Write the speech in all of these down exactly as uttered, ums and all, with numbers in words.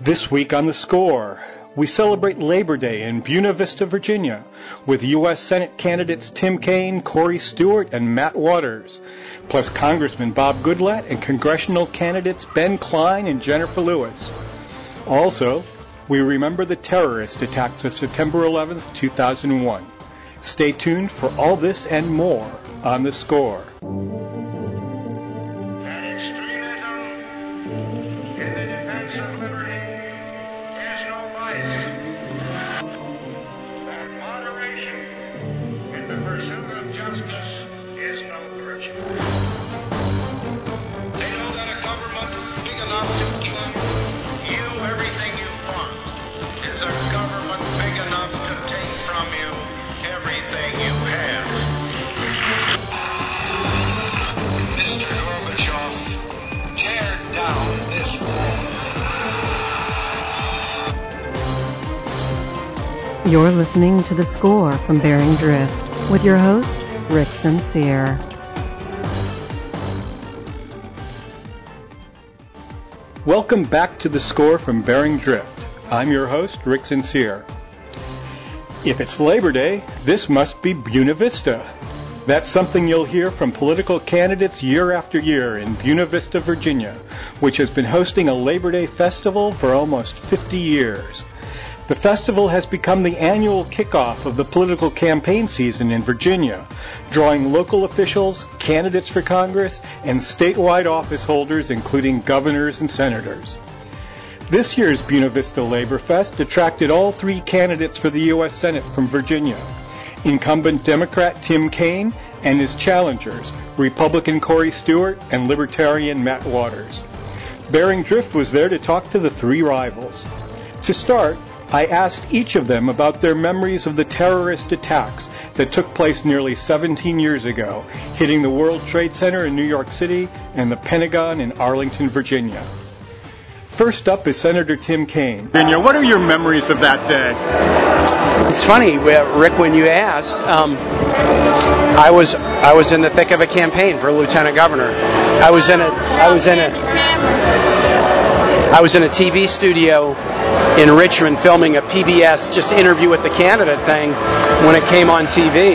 This week on The Score, we celebrate Labor Day in Buena Vista, Virginia, with U S Senate candidates Tim Kaine, Corey Stewart, and Matt Waters, plus Congressman Bob Goodlatte and congressional candidates Ben Cline and Jennifer Lewis. Also, we remember the terrorist attacks of September eleventh, two thousand one. Stay tuned for all this and more on The Score. You're listening to The Score from Bering Drift with your host, Rick Sincere. Welcome back to The Score from Bering Drift. I'm your host, Rick Sincere. If it's Labor Day, this must be Buena Vista. That's something you'll hear from political candidates year after year in Buena Vista, Virginia, which has been hosting a Labor Day festival for almost fifty years. The festival has become the annual kickoff of the political campaign season in Virginia, drawing local officials, candidates for Congress, and statewide office holders, including governors and senators. This year's Buena Vista Labor Fest attracted all three candidates for the U S Senate from Virginia, incumbent Democrat Tim Kaine and his challengers, Republican Corey Stewart and Libertarian Matt Waters. Bering Drift was there to talk to the three rivals. To start, I asked each of them about their memories of the terrorist attacks that took place nearly seventeen years ago, hitting the World Trade Center in New York City and the Pentagon in Arlington, Virginia. First up is Senator Tim Kaine. Virginia, what are your memories of that day? It's funny, Rick, when you asked, um, I was I was in the thick of a campaign for lieutenant governor. I was in a I was in a I was in a T V studio in Richmond filming a P B S just interview with the candidate thing when it came on T V,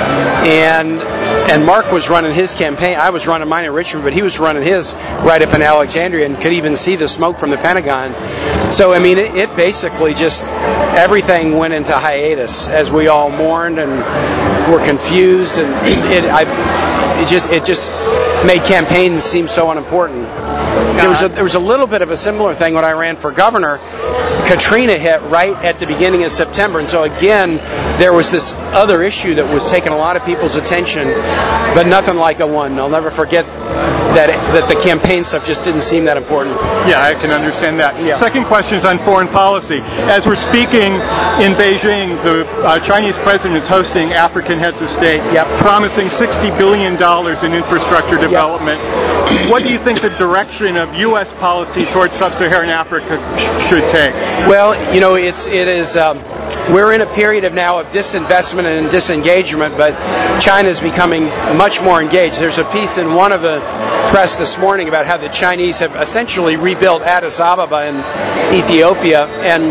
and and Mark was running his campaign. I was running mine in Richmond, but he was running his right up in Alexandria and could even see the smoke from the Pentagon. So I mean, it, it basically just everything went into hiatus as we all mourned and were confused, and it I, it just it just made campaigns seem so unimportant. There was a, there was a little bit of a similar thing when I ran for governor. Katrina hit right at the beginning of September, and so again, there was this other issue that was taking a lot of people's attention, but nothing like a one. I'll never forget that it, that the campaign stuff just didn't seem that important. Yeah, I can understand that. Yeah. Second question is on foreign policy. As we're speaking in Beijing, the uh, Chinese president is hosting African heads of state, yep. promising sixty billion dollars in infrastructure development. Yep. What do you think the direction of U S policy towards sub-Saharan Africa sh- should take? Well, you know, it's it is. Um, we're in a period of now of disinvestment and disengagement, but China is becoming much more engaged. There's a piece in one of the press this morning about how the Chinese have essentially rebuilt Addis Ababa in Ethiopia,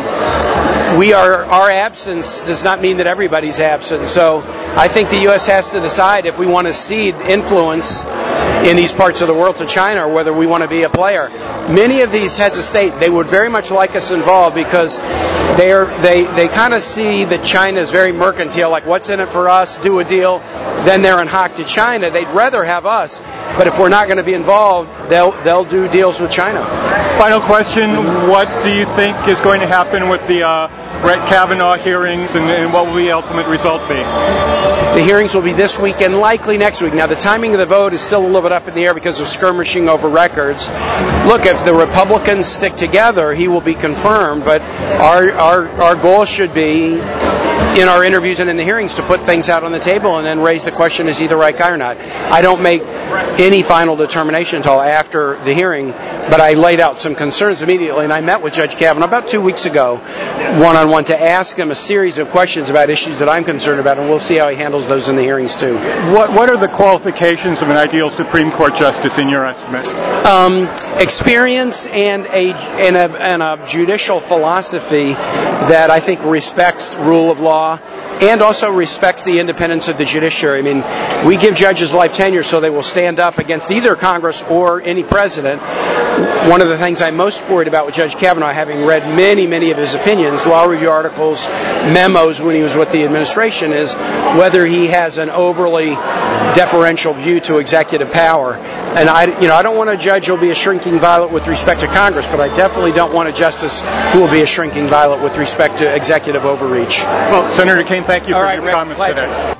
and we are our absence does not mean that everybody's absent. So I think the U S has to decide if we want to cede influence in these parts of the world to China, or whether we want to be a player. Many of these heads of state, they would very much like us involved because they are they they kind of see that China is very mercantile, like what's in it for us, do a deal, then they're in hock to China. They'd rather have us, but if we're not going to be involved, they'll they'll do deals with China. Final question, what do you think is going to happen with the uh, Brett Kavanaugh hearings, and, and what will the ultimate result be? The hearings will be this week and likely next week. Now, the timing of the vote is still a little bit up in the air because of skirmishing over records. Look, if the Republicans stick together, he will be confirmed, but our our, our goal should be, in our interviews and in the hearings, to put things out on the table and then raise the question, is he the right guy or not? I don't make any final determination until after the hearing, but I laid out some concerns immediately, and I met with Judge Kavanaugh about two weeks ago, one-on-one, to ask him a series of questions about issues that I'm concerned about, and we'll see how he handles those in the hearings too. What What are the qualifications of an ideal Supreme Court justice in your estimate? Um, experience and a, and a and a judicial philosophy that I think respects rule of law and also respects the independence of the judiciary. I mean, we give judges life tenure so they will stand up against either Congress or any president. One of the things I'm most worried about with Judge Kavanaugh, having read many, many of his opinions, law review articles, memos when he was with the administration, is whether he has an overly deferential view to executive power. And I, you know, I don't want a judge who will be a shrinking violet with respect to Congress, but I definitely don't want a justice who will be a shrinking violet with respect to executive overreach. Well, Senator Kaine, thank you All for right, your Rick, comments pleasure. today.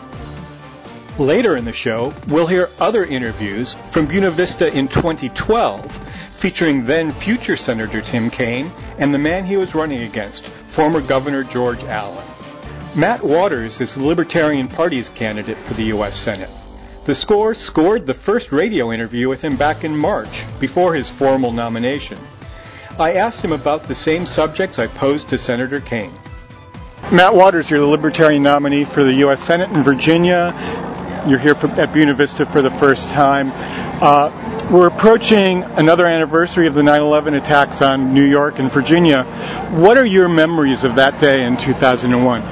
Later in the show, we'll hear other interviews from Buena Vista in twenty twelve, featuring then-future Senator Tim Kaine and the man he was running against, former Governor George Allen. Matt Waters is the Libertarian Party's candidate for the U S Senate. The Score scored the first radio interview with him back in March, before his formal nomination. I asked him about the same subjects I posed to Senator Kaine. Matt Waters, you're the Libertarian nominee for the U S Senate in Virginia. You're here for, at Buena Vista for the first time. Uh, we're approaching another anniversary of the nine eleven attacks on New York and Virginia. What are your memories of that day in two thousand one?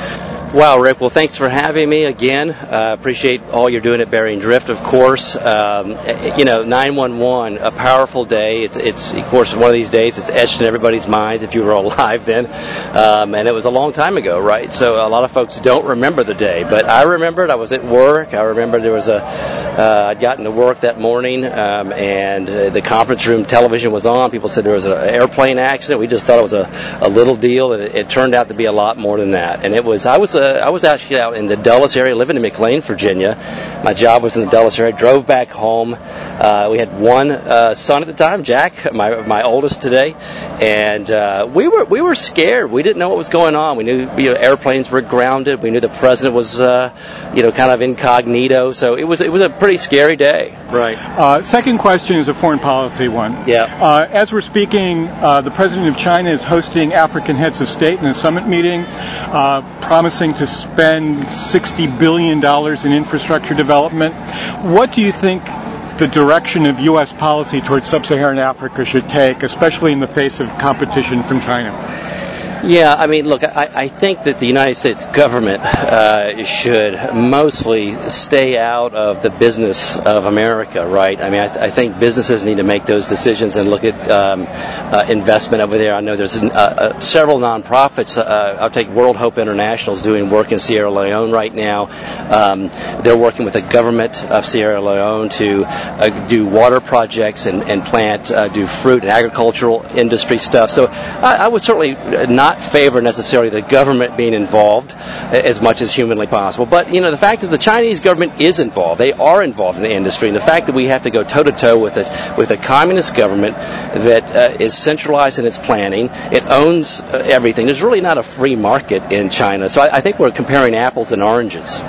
Wow, Rick. Well, thanks for having me again. Uh, appreciate all you're doing at Bering Drift, of course. Um, you know, nine one one, a powerful day. It's, it's, of course, one of these days it's etched in everybody's minds if you were alive then. Um, and it was a long time ago, right? So a lot of folks don't remember the day. But I remember it. I was at work. I remember there was a, uh, I'd gotten to work that morning, um, and uh, the conference room television was on. People said there was an airplane accident. We just thought it was a, a little deal, and it, it turned out to be a lot more than that. And it was, I was Uh, I was actually out in the Dulles area, living in McLean, Virginia. My job was in the Dulles area. Drove back home. Uh, we had one uh, son at the time, Jack, my my oldest today, and uh, we were we were scared. We didn't know what was going on. We knew you know, airplanes were grounded. We knew the president was uh, you know kind of incognito. So it was it was a pretty scary day. Right. Uh, second question is a foreign policy one. Yeah. Uh, as we're speaking, uh, the president of China is hosting African heads of state in a summit meeting, uh, promising to spend sixty billion dollars in infrastructure development. What do you think the direction of U S policy towards sub-Saharan Africa should take, especially in the face of competition from China? Yeah, I mean, look, I, I think that the United States government uh, should mostly stay out of the business of America, right? I mean, I, th- I think businesses need to make those decisions and look at um, uh, investment over there. I know there's uh, uh, several nonprofits. Uh, I'll take World Hope International is doing work in Sierra Leone right now. Um, they're working with the government of Sierra Leone to uh, do water projects and, and plant, uh, do fruit and agricultural industry stuff. So I, I would certainly not favor necessarily the government being involved as much as humanly possible. But, you know, the fact is the Chinese government is involved. They are involved in the industry. And the fact that we have to go toe-to-toe with it, with a communist government that uh, is centralized in its planning, it owns uh, everything. There's really not a free market in China. So I, I think we're comparing apples and oranges.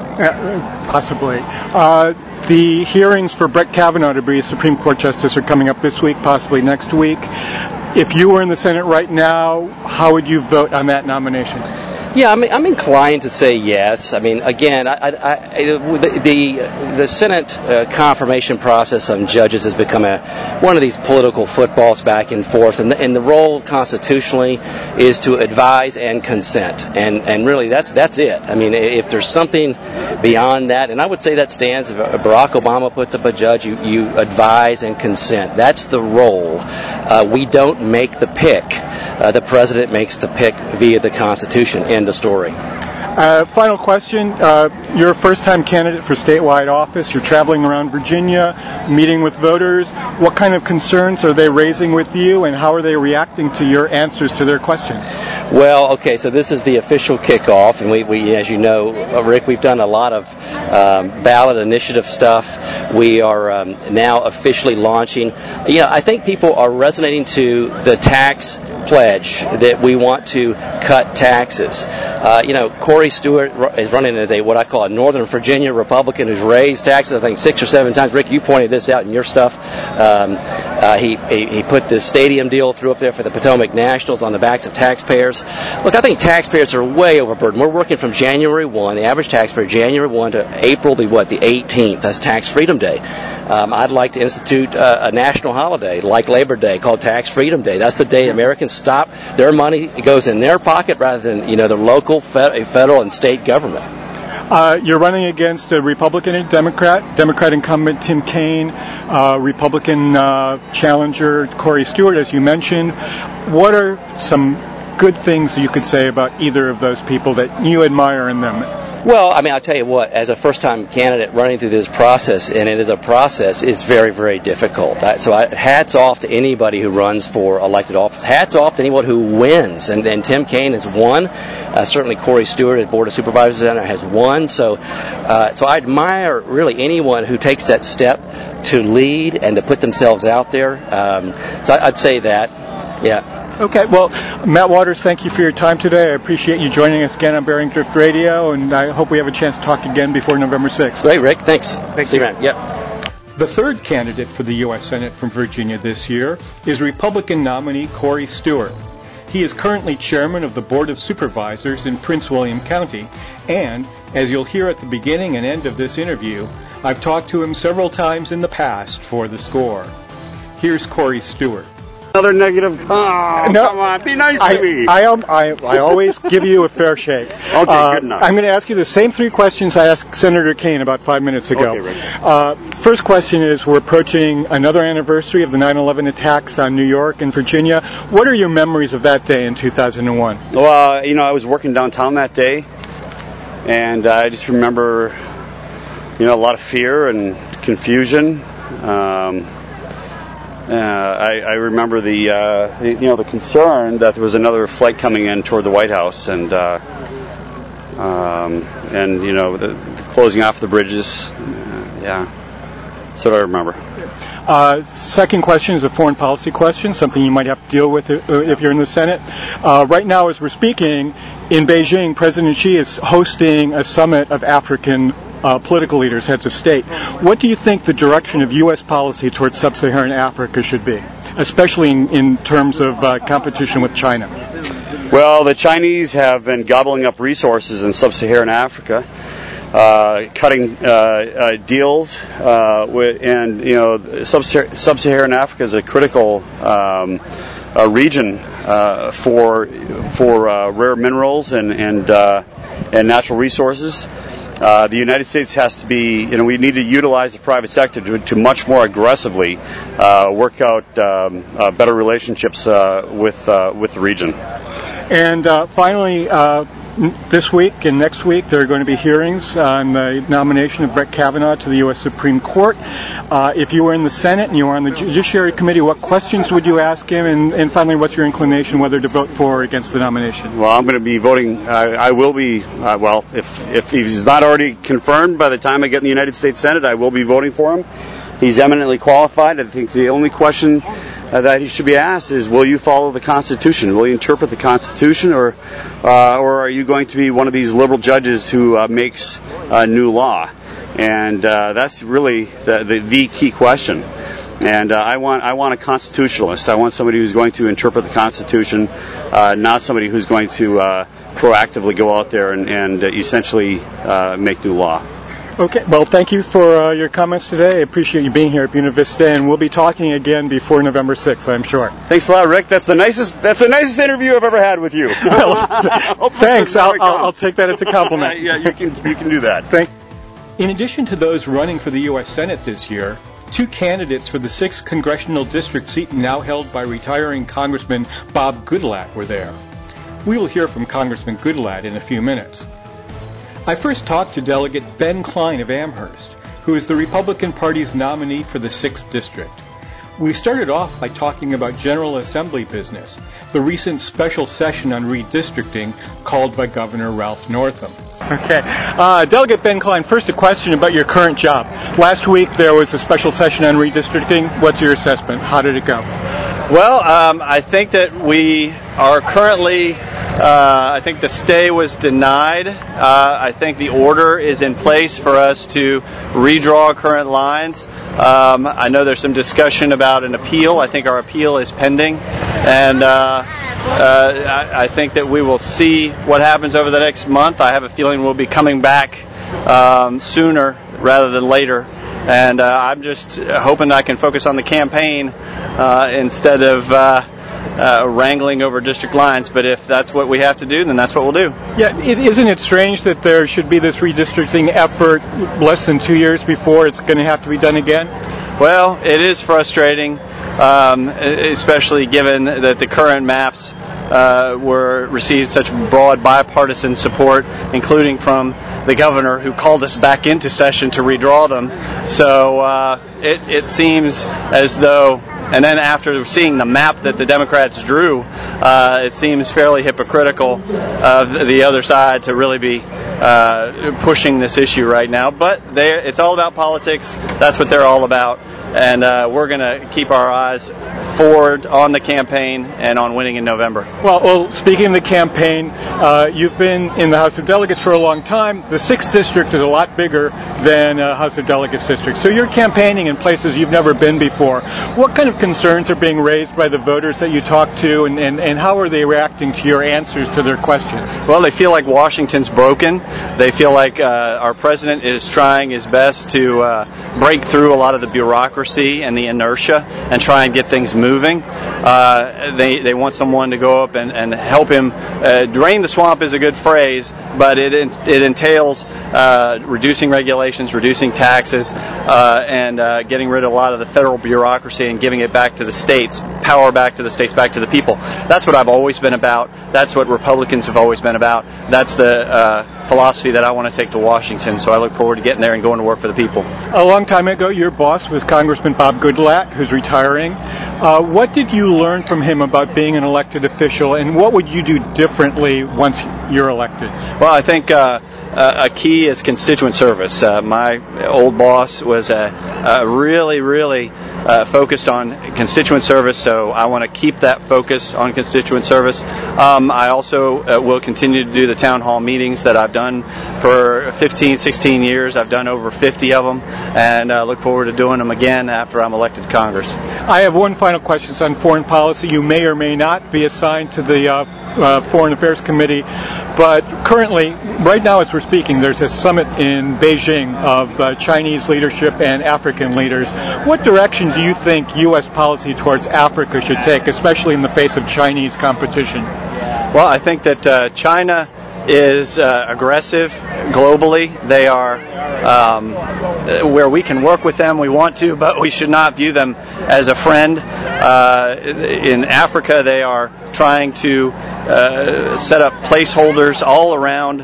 Uh, possibly. Uh, the hearings for Brett Kavanaugh to be a Supreme Court justice are coming up this week, possibly next week. If you were in the Senate right now, how would you vote on that nomination? Yeah, I'm, I'm inclined to say yes. I mean, again, I, I, I, the, the the Senate uh, confirmation process on judges has become a one of these political footballs back and forth, and the, and the role constitutionally is to advise and consent, and and really that's that's it. I mean, if there's something beyond that, and I would say that stands. If Barack Obama puts up a judge, you, you advise and consent. That's the role. Uh, we don't make the pick. Uh, the president makes the pick via the Constitution. End of story. Uh, final question. Uh, you're a first-time candidate for statewide office. You're traveling around Virginia, meeting with voters. What kind of concerns are they raising with you, and how are they reacting to your answers to their questions? Well, okay, so this is the official kickoff, and we, we as you know, Rick, we've done a lot of um, ballot initiative stuff. We are um, now officially launching. You know, I think people are resonating to the tax pledge that we want to cut taxes. Uh, you know, Corey Stewart is running as a what I call a Northern Virginia Republican who's raised taxes, I think, six or seven times. Rick, you pointed this out in your stuff. Um, uh, he, he he put this stadium deal through up there for the Potomac Nationals on the backs of taxpayers. Look, I think taxpayers are way overburdened. We're working from January first, the average taxpayer, January first to April the what, the eighteenth. That's Tax Freedom Day. Um, I'd like to institute uh, a national holiday like Labor Day called Tax Freedom Day. That's the day Americans stop their money. It goes in their pocket rather than, you know, the local, federal, and state government. Uh, you're running against a Republican and Democrat, Democrat incumbent Tim Kaine, uh, Republican uh, challenger Corey Stewart, as you mentioned. What are some good things you could say about either of those people that you admire in them? Well, I mean, I'll tell you what, as a first-time candidate running through this process, and it is a process, it's very, very difficult. So I, hats off to anybody who runs for elected office. Hats off to anyone who wins. And, and Tim Kaine has won. Uh, certainly Corey Stewart at Board of Supervisors Center has won. So, uh, so I admire really anyone who takes that step to lead and to put themselves out there. Um, so I'd say that, yeah. Okay, well, Matt Waters, thank you for your time today. I appreciate you joining us again on Bering Drift Radio, and I hope we have a chance to talk again before November sixth. Great, Rick. Thanks. Thanks. See you around. Yep. The third candidate for the U S Senate from Virginia this year is Republican nominee Corey Stewart. He is currently chairman of the Board of Supervisors in Prince William County, and, as you'll hear at the beginning and end of this interview, I've talked to him several times in the past for The Score. Here's Corey Stewart. Another negative. Oh, no, come on. Be nice I, to me. I, I, I, I always give you a fair shake. Okay, uh, good enough. I'm going to ask you the same three questions I asked Senator Kaine about five minutes ago. Okay, Rick. Uh, first question is, we're approaching another anniversary of the nine eleven attacks on New York and Virginia. What are your memories of that day in two thousand one? Well, uh, you know, I was working downtown that day, and uh, I just remember, you know, a lot of fear and confusion. Um, Uh, I, I remember the, uh, the, you know, the concern that there was another flight coming in toward the White House, and uh, um, and you know, the, the closing off the bridges. Uh, yeah, that's what I remember. Uh, second question is a foreign policy question, something you might have to deal with if you're in the Senate. Uh, right now, as we're speaking, in Beijing, President Xi is hosting a summit of African Uh, political leaders, heads of state. What do you think the direction of U S policy towards sub-Saharan Africa should be, especially in, in terms of uh, competition with China? Well, the Chinese have been gobbling up resources in sub-Saharan Africa, uh, cutting uh, uh, deals, uh, with, and you know, sub- sub-Saharan Africa is a critical um, uh, region uh, for for uh, rare minerals and and uh, and natural resources. Uh, the United States has to be, you know, we need to utilize the private sector to, to much more aggressively uh, work out um, uh, better relationships uh, with uh, with the region. And uh, finally, uh, this week and next week, there are going to be hearings on the nomination of Brett Kavanaugh to the U S Supreme Court. Uh, if you were in the Senate and you were on the Judiciary Committee, what questions would you ask him? And, and finally, what's your inclination whether to vote for or against the nomination? Well, I'm going to be voting. Uh, I will be. Uh, well, if if he's not already confirmed by the time I get in the United States Senate, I will be voting for him. He's eminently qualified. I think the only question uh, that he should be asked is, will you follow the Constitution? Will you interpret the Constitution, or uh, or are you going to be one of these liberal judges who uh, makes uh, new law? And uh, that's really the, the, the key question. And uh, I want I want a constitutionalist. I want somebody who's going to interpret the Constitution, uh, not somebody who's going to uh, proactively go out there and, and uh, essentially uh, make new law. Okay, well, thank you for uh, your comments today. I appreciate you being here at Buena Vista, and we'll be talking again before November sixth, I'm sure. Thanks a lot, Rick. That's the nicest That's the nicest interview I've ever had with you. Well, thanks. I'll, I'll, I'll take that as a compliment. Yeah, you can you can do that. Thank. In addition to those running for the U S Senate this year, two candidates for the sixth congressional district seat now held by retiring Congressman Bob Goodlatte were there. We will hear from Congressman Goodlatte in a few minutes. I first talked to Delegate Ben Cline of Amherst, who is the Republican Party's nominee for the sixth District. We started off by talking about General Assembly business, the recent special session on redistricting called by Governor Ralph Northam. Okay. Uh, Delegate Ben Cline, first a question about your current job. Last week there was a special session on redistricting. What's your assessment? How did it go? Well, um, I think that we are currently Uh, I think the stay was denied. Uh, I think the order is in place for us to redraw current lines. Um, I know there's some discussion about an appeal. I think our appeal is pending, and uh, uh, I, I think that we will see what happens over the next month. I have a feeling we'll be coming back um, sooner rather than later, and uh, I'm just hoping I can focus on the campaign uh, instead of uh, Uh, wrangling over district lines, but if that's what we have to do, then that's what we'll do. Yeah, it, isn't it strange that there should be this redistricting effort less than two years before it's going to have to be done again? Well, it is frustrating, um, especially given that the current maps uh, were received such broad bipartisan support, including from the governor who called us back into session to redraw them. So uh, it, it seems as though, and then after seeing the map that the Democrats drew, uh, it seems fairly hypocritical of the other side to really be uh, pushing this issue right now. But they, it's all about politics. That's what they're all about. And uh, we're going to keep our eyes forward on the campaign and on winning in November. Well, well speaking of the campaign, uh, you've been in the House of Delegates for a long time. The sixth District is a lot bigger than uh, House of Delegates district. So you're campaigning in places you've never been before. What kind of concerns are being raised by the voters that you talk to, and, and, and how are they reacting to your answers to their questions? Well, they feel like Washington's broken. They feel like uh, our president is trying his best to uh, break through a lot of the bureaucracy and the inertia and try and get things moving. Uh, they they want someone to go up and, and help him. Uh, drain the swamp is a good phrase, but it it entails uh, reducing regulations, reducing taxes, uh, and uh, getting rid of a lot of the federal bureaucracy and giving it back to the states, power back to the states, back to the people. That's what I've always been about. That's what Republicans have always been about. That's the uh, philosophy that I want to take to Washington, so I look forward to getting there and going to work for the people. A long time ago, your boss was Congressman Bob Goodlatte, who's retiring. Uh, what did you learn from him about being an elected official, and what would you do differently once you're elected? Well, I think uh, a key is constituent service. Uh, my old boss was a, a really, really uh, focused on constituent service, so I want to keep that focus on constituent service. Um, I also uh, will continue to do the town hall meetings that I've done for fifteen, sixteen years. I've done over fifty of them, and uh, look forward to doing them again after I'm elected to Congress. I have one final question on foreign policy. You may or may not be assigned to the uh, uh, Foreign Affairs Committee, but currently, right now as we're speaking, there's a summit in Beijing of uh, Chinese leadership and African leaders. What direction do you think U S policy towards Africa should take, especially in the face of Chinese competition? Well, I think that uh, China is uh, aggressive globally. They are um, where we can work with them, we want to, but we should not view them as a friend. Uh, in Africa, they are trying to uh, set up placeholders all around uh,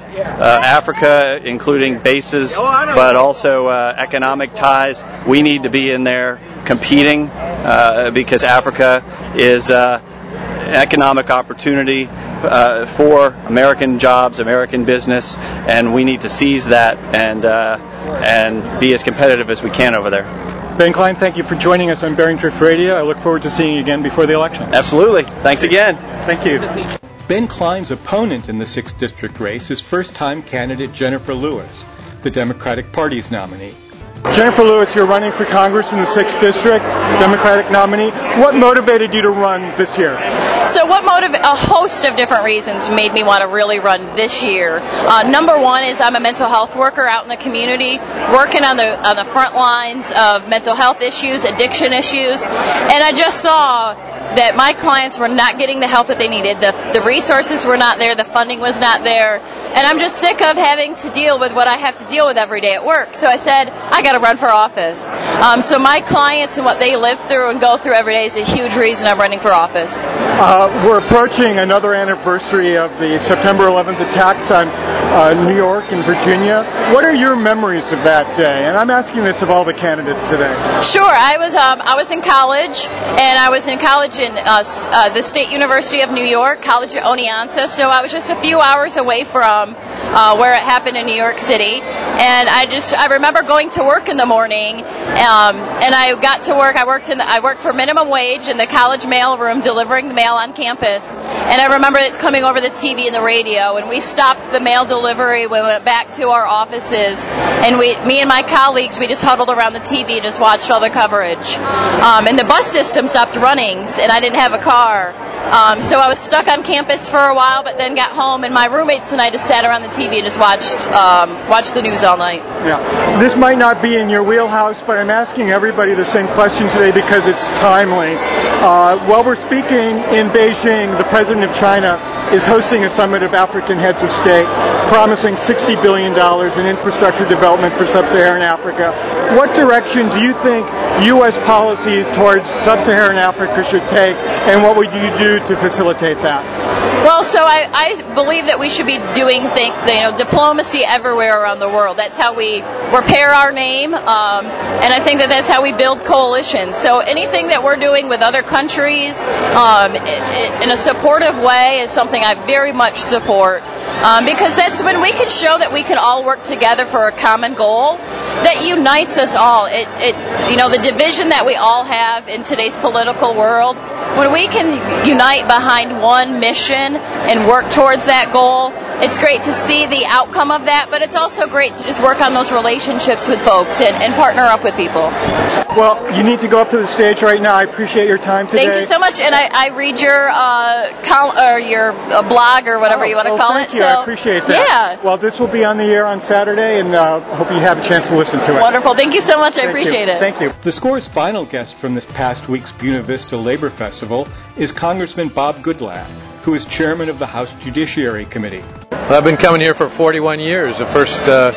Africa, including bases, but also uh, economic ties. We need to be in there competing uh, because Africa is uh, economic opportunity Uh, for American jobs, American business, and we need to seize that and uh, and be as competitive as we can over there. Ben Klein, thank you for joining us on Bering Drift Radio. I look forward to seeing you again before the election. Absolutely. Thanks again. Thank you. Ben Klein's opponent in the sixth District race is first-time candidate Jennifer Lewis, the Democratic Party's nominee. Jennifer Lewis, you're running for Congress in the sixth District, Democratic nominee. What motivated you to run this year? So what motiv- a host of different reasons made me want to really run this year. Uh, number one is I'm a mental health worker out in the community, working on the on the front lines of mental health issues, addiction issues, and I just saw that my clients were not getting the help that they needed. The, the resources were not there, the funding was not there, and I'm just sick of having to deal with what I have to deal with every day at work. So I said, I got to run for office. Um, so my clients and what they live through and go through every day is a huge reason I'm running for office. Uh, we're approaching another anniversary of the September eleventh attacks on uh, New York and Virginia. What are your memories of that day? And I'm asking this of all the candidates today. Sure. I was um, I was in college, and I was in college in uh, uh, the State University of New York, College of Oneonta, so I was just a few hours away from uh, where it happened in New York City. And I just I remember going to work in the morning, um, and I got to work. I worked in the, I worked for minimum wage in the college mail room, delivering the mail on campus. And I remember it coming over the T V and the radio. And we stopped the mail delivery. We went back to our offices, and we, me and my colleagues, we just huddled around the T V and just watched all the coverage. Um, and the bus system stopped running, and I didn't have a car. Um, so I was stuck on campus for a while, but then got home, and my roommates and I just sat around the T V and just watched um, watched the news all night. Yeah. This might not be in your wheelhouse, but I'm asking everybody the same question today because it's timely. Uh, while we're speaking in Beijing, the president of China is hosting a summit of African heads of state, promising sixty billion dollars in infrastructure development for sub-Saharan Africa. What direction do you think U S policy towards sub-Saharan Africa should take, and what would you do to facilitate that? Well, so I, I believe that we should be doing think, you know, diplomacy everywhere around the world. That's how we repair our name, um, and I think that that's how we build coalitions. So anything that we're doing with other countries um, in a supportive way is something I very much support, um, because that's when we can show that we can all work together for a common goal that unites us all. It, it, you know, the division that we all have in today's political world, when we can unite behind one mission and work towards that goal, it's great to see the outcome of that, but it's also great to just work on those relationships with folks and, and partner up with people. Well, you need to go up to the stage right now. I appreciate your time today. Thank you so much, and I, I read your uh, col- or your uh, blog or whatever oh, you want to oh, call thank it. You. So, I appreciate that. Yeah. Well, this will be on the air on Saturday, and uh, hope you have a chance to listen to it. Wonderful. Thank you so much. I thank appreciate you. it. Thank you. The Score's final guest from this past week's Buena Vista Labor Festival is Congressman Bob Goodlatte, who is chairman of the House Judiciary Committee. Well, I've been coming here for forty-one years. The first uh,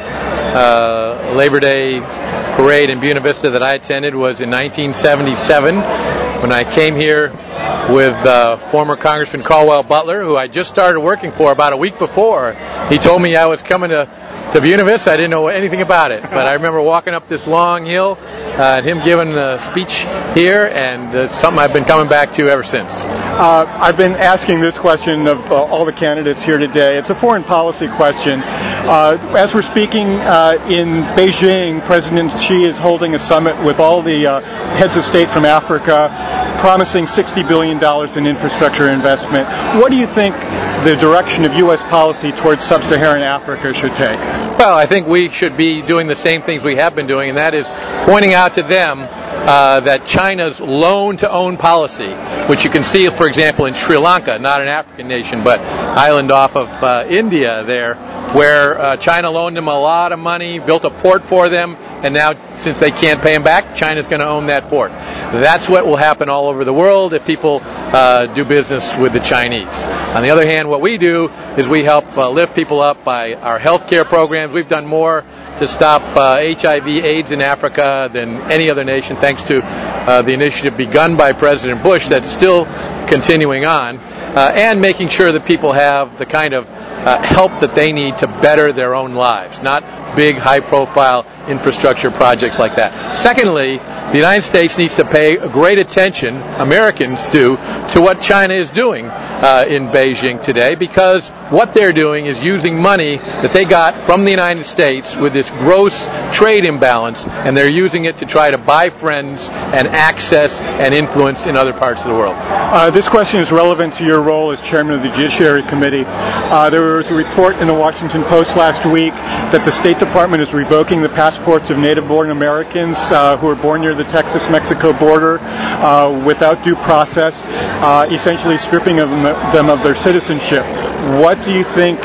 uh, Labor Day parade in Buena Vista that I attended was in nineteen seventy-seven when I came here with uh, former Congressman Caldwell Butler, who I just started working for about a week before. He told me I was coming to To Buena Vista. I didn't know anything about it, but I remember walking up this long hill uh, and him giving the speech here, and it's something I've been coming back to ever since. Uh, I've been asking this question of uh, all the candidates here today. It's a foreign policy question. Uh, as we're speaking uh, in Beijing, President Xi is holding a summit with all the uh, heads of state from Africa, promising sixty billion dollars in infrastructure investment. What do you think the direction of U S policy towards sub-Saharan Africa should take? Well, I think we should be doing the same things we have been doing, and that is pointing out to them uh, that China's loan-to-own policy, which you can see, for example, in Sri Lanka, not an African nation, but island off of uh, India there, where uh, China loaned them a lot of money, built a port for them, and now, since they can't pay them back, China's going to own that port. That's what will happen all over the world if people uh, do business with the Chinese. On the other hand, what we do is we help uh, lift people up by our health care programs. We've done more to stop uh, H I V AIDS in Africa than any other nation, thanks to uh, the initiative begun by President Bush that's still continuing on, uh, and making sure that people have the kind of uh, help that they need to better their own lives, not big, high-profile infrastructure projects like that. Secondly, the United States needs to pay great attention, Americans do, to what China is doing uh, in Beijing today, because what they're doing is using money that they got from the United States with this gross trade imbalance, and they're using it to try to buy friends and access and influence in other parts of the world. Uh, this question is relevant to your role as chairman of the Judiciary Committee. Uh, there was a report in the Washington Post last week that the State Department is revoking the passports of native-born Americans uh, who were born near the Texas-Mexico border uh, without due process, uh, essentially stripping them, them of their citizenship. What do you think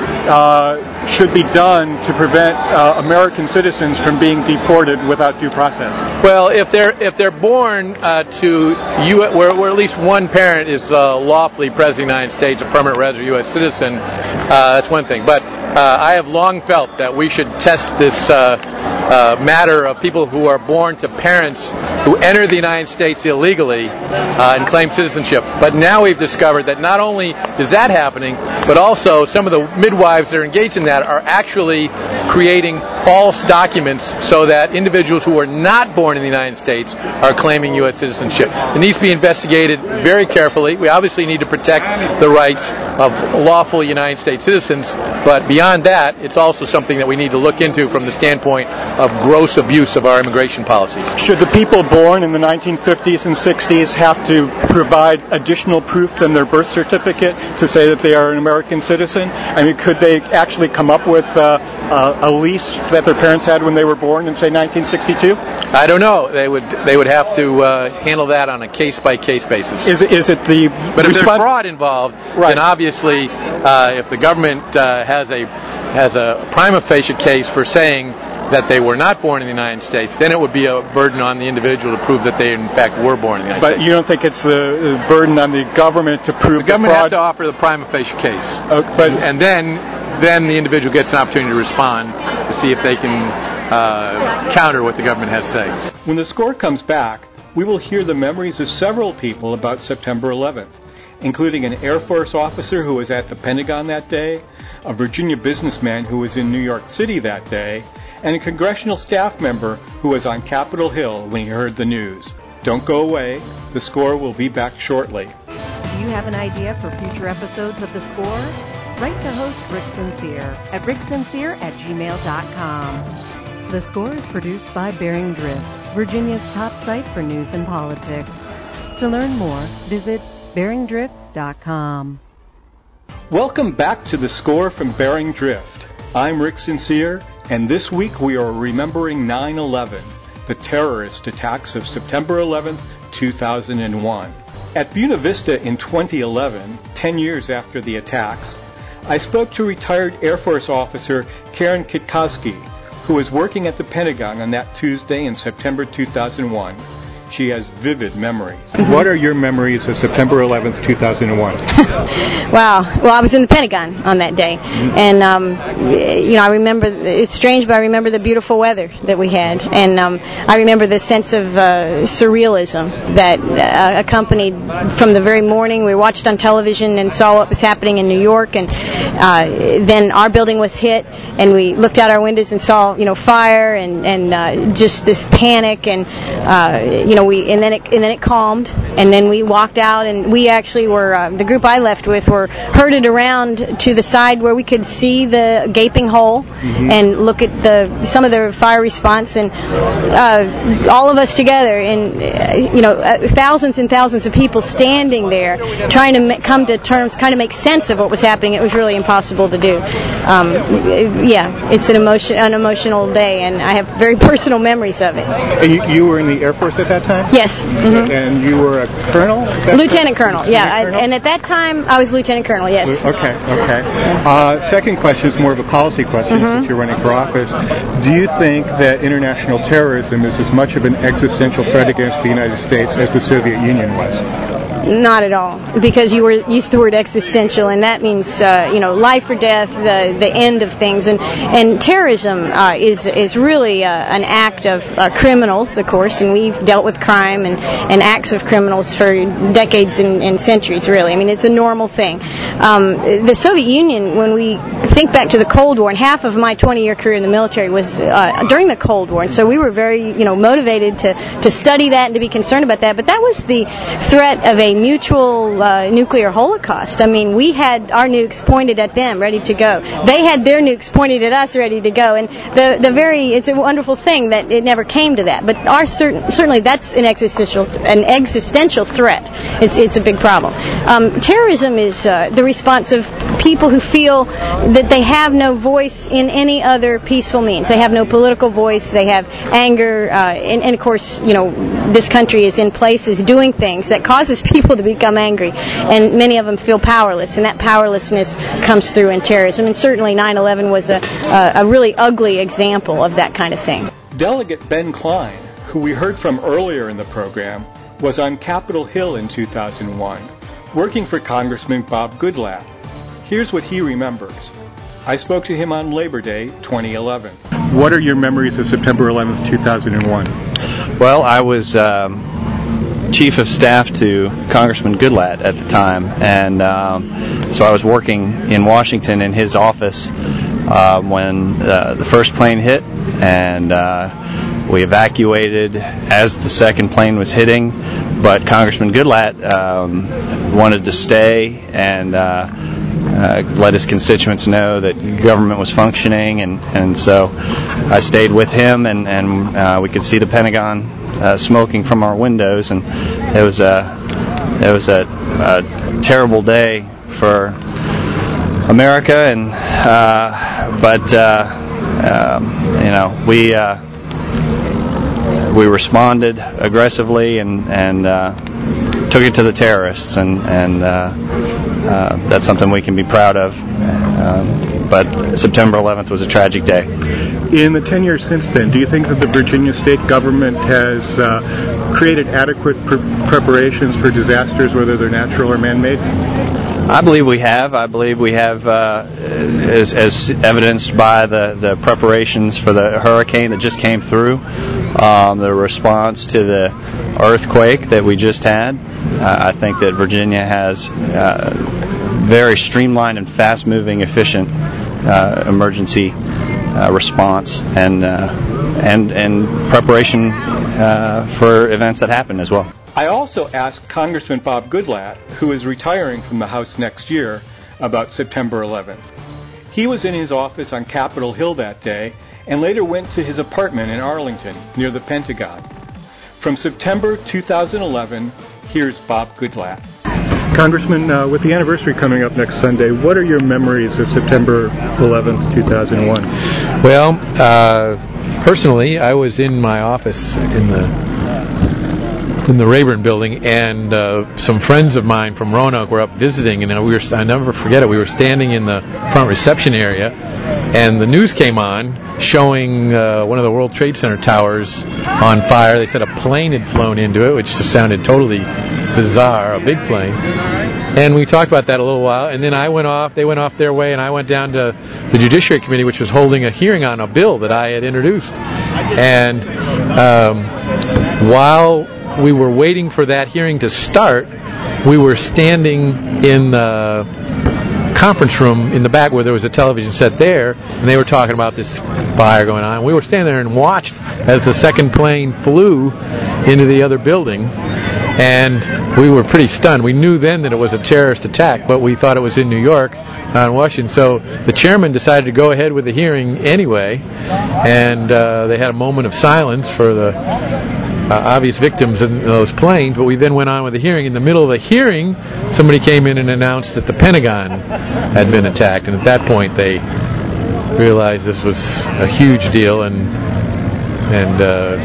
uh, should be done to prevent uh, American citizens from being deported without due process? Well, if they're if they're born uh, to U where, where at least one parent is uh, lawfully president of the United States, a permanent resident U S citizen, uh, that's one thing. But uh, I have long felt that we should test this uh, uh, matter of people who are born to parents who enter the United States illegally uh, and claim citizenship. But now we've discovered that not only is that happening, but also some of the midwives that are engaged in that are actually creating false documents so that individuals who are not born in the United States are claiming U S citizenship. It needs to be investigated very carefully. We obviously need to protect the rights of lawful United States citizens, but beyond that, it's also something that we need to look into from the standpoint of gross abuse of our immigration policies. Should the people born in the nineteen fifties and sixties have to provide additional proof than their birth certificate to say that they are an American citizen? I mean, could they actually come up with uh, uh, a lease that their parents had when they were born in, say, nineteen sixty-two? I don't know. They would they would have to uh, handle that on a case-by-case basis. Is, is it the... But if there's fraud involved, right, then obviously uh, if the government uh, has a has a prima facie case for saying that they were not born in the United States, then it would be a burden on the individual to prove that they in fact were born in the United but States. But you don't think it's the burden on the government to prove the government the fraud? has to offer the prima facie case, okay, but and then then the individual gets an opportunity to respond to see if they can uh, counter what the government has to say. When the score comes back, we will hear the memories of several people about September eleventh, including an Air Force officer who was at the Pentagon that day, a Virginia businessman who was in New York City that day, and a congressional staff member who was on Capitol Hill when he heard the news. Don't go away. The Score will be back shortly. Do you have an idea for future episodes of The Score? Write to host Rick Sincere at rick sincere at gmail dot com. The Score is produced by Bearing Drift, Virginia's top site for news and politics. To learn more, visit bearing drift dot com. Welcome back to The Score from Bearing Drift. I'm Rick Sincere, and this week we are remembering nine eleven, the terrorist attacks of September eleventh, two thousand one. At Buena Vista in twenty eleven, ten years after the attacks, I spoke to retired Air Force officer Karen Kitkowski, who was working at the Pentagon on that Tuesday in September two thousand one. She has vivid memories. What are your memories of September eleventh, two thousand one? Wow. Well, I was in the Pentagon on that day. And, um, you know, I remember, it's strange, but I remember the beautiful weather that we had. And um, I remember the sense of uh, surrealism that uh, accompanied from the very morning. We watched on television and saw what was happening in New York. And uh, then our building was hit, and we looked out our windows and saw, you know, fire and, and uh, just this panic. And, uh, you know, We, and then it and then it calmed, and then we walked out, and we actually were uh, the group I left with were herded around to the side where we could see the gaping hole, mm-hmm, and look at the some of the fire response, and uh, all of us together, and uh, you know, uh, thousands and thousands of people standing there trying to ma- come to terms, kind of make sense of what was happening. It was really impossible to do. Um, yeah, it's an emotion, an emotional day, and I have very personal memories of it. And you, you were in the Air Force at that time? Yes. Mm-hmm. And you were a colonel? Lieutenant Colonel, yeah. I, and at that time, I was Lieutenant Colonel, yes. Okay, okay. Uh, second question is more of a policy question, mm-hmm, since you're running for office. Do you think that international terrorism is as much of an existential threat against the United States as the Soviet Union was? Not at all, because you were used the word existential, and that means uh, you know, life or death, the the end of things, and and terrorism uh, is is really uh, an act of uh, criminals, of course, and we've dealt with crime and, and acts of criminals for decades and, and centuries, really. I mean, it's a normal thing. Um, the Soviet Union, when we think back to the Cold War, and half of my twenty-year career in the military was uh, during the Cold War, and so we were very you know motivated to to study that and to be concerned about that. But that was the threat of a mutual uh, nuclear holocaust. I mean, we had our nukes pointed at them, ready to go. They had their nukes pointed at us, ready to go. And the the very, it's a wonderful thing that it never came to that. But our certain, certainly that's an existential an existential threat. It's it's a big problem. Um, terrorism is uh, the response of people who feel that they have no voice in any other peaceful means. They have no political voice. They have anger, uh, and, and of course, you know, this country is in places doing things that causes people to become angry, and many of them feel powerless, and that powerlessness comes through in terrorism. And certainly nine eleven was a, a, a really ugly example of that kind of thing. Delegate Ben Klein, who we heard from earlier in the program, was on Capitol Hill in two thousand one, working for Congressman Bob Goodlatte. Here's what he remembers. I spoke to him on Labor Day twenty eleven. What are your memories of September eleventh, two thousand one? Well, I was um, chief of staff to Congressman Goodlatte at the time, and um, so I was working in Washington in his office uh, when uh, the first plane hit, and uh, we evacuated as the second plane was hitting. But Congressman Goodlatte um, wanted to stay and uh, uh, let his constituents know that government was functioning, and, and so I stayed with him, and, and uh, we could see the Pentagon uh, smoking from our windows, and it was a it was a, a terrible day for America, and uh, but uh, um, you know we uh, we responded aggressively and and uh, took it to the terrorists, and and uh, uh, that's something we can be proud of. Um, but September eleventh was a tragic day. In the ten years since then, do you think that the Virginia state government has uh, created adequate pre- preparations for disasters, whether they're natural or man-made? I believe we have. I believe we have, uh, as, as evidenced by the, the preparations for the hurricane that just came through, um, the response to the earthquake that we just had. Uh, I think that Virginia has uh, very streamlined and fast-moving, efficient uh, emergency uh, response and uh, and and preparation uh, for events that happen as well. I also asked Congressman Bob Goodlatte, who is retiring from the House next year, about September eleventh. He was in his office on Capitol Hill that day and later went to his apartment in Arlington, near the Pentagon. From September two thousand eleven, here's Bob Goodlatte. Congressman, uh, with the anniversary coming up next Sunday, what are your memories of September eleventh, two thousand one? Well, uh, personally, I was in my office in the in the Rayburn building, and uh, some friends of mine from Roanoke were up visiting, and we were, I never forget it, we were standing in the front reception area, and the news came on showing uh, one of the World Trade Center towers on fire. They said a plane had flown into it, which just sounded totally bizarre, a big plane. And we talked about that a little while, and then I went off, they went off their way, and I went down to the Judiciary Committee, which was holding a hearing on a bill that I had introduced. And um, while we were waiting for that hearing to start, we were standing in the conference room in the back where there was a television set there, and they were talking about this fire going on. We were standing there and watched as the second plane flew into the other building, and we were pretty stunned. We knew then that it was a terrorist attack, but we thought it was in New York, not in Washington. So the chairman decided to go ahead with the hearing anyway, and uh, they had a moment of silence for the Uh, obvious victims in those planes, but we then went on with the hearing. In the middle of the hearing, somebody came in and announced that the Pentagon had been attacked, and at that point they realized this was a huge deal, and and uh,